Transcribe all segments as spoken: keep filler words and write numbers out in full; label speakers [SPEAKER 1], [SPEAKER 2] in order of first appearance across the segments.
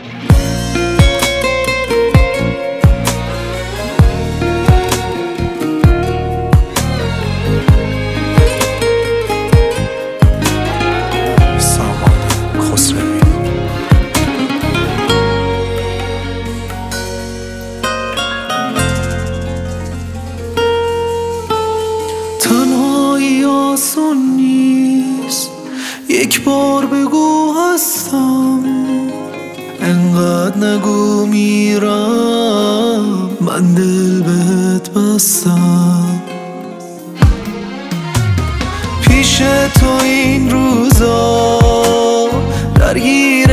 [SPEAKER 1] تنهایی آسون نیست، یک بار بگو هستم. انقدر نگو میرم، من دل بهت بستم. پیش تو این روزا درگیر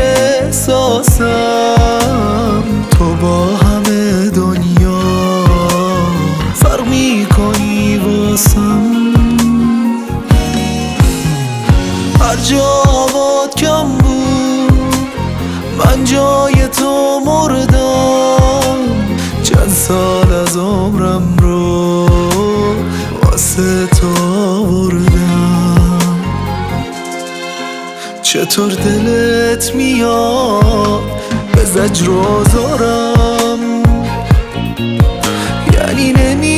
[SPEAKER 1] احساسم. تو با همه دنیا فرق میکنی واسم. هر جا هوات کم بود من جای تو مردم. چند سال از عمرم رو واسه تو آوردم. چطور دلت میاد به زجر و آزارم؟ یعنی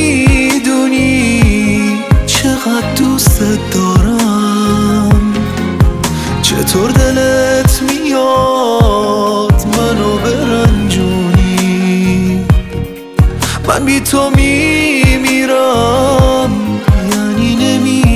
[SPEAKER 1] نمیدونی چقدر دوستت دارم. چطور دلت میاد منو برنجونی؟ من بی تو میمیرم، یعنی نمیدونی.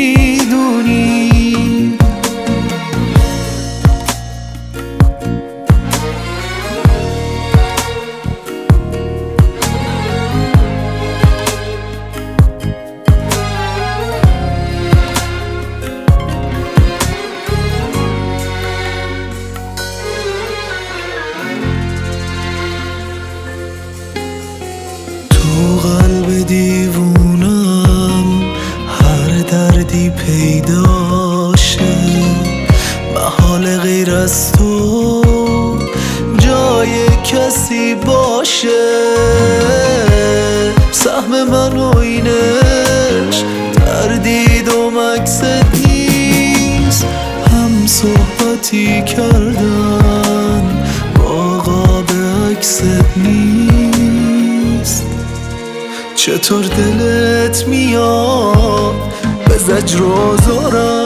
[SPEAKER 1] تو قلب دیوونم هر دردی پیداشه. محال غیر از تو جای کسی باشه. سهم من و اینش تردید و مکست نیست. هم صحبتی کردن با قاب عکست نیست. چطور دلت میاد به زجر و آزارم؟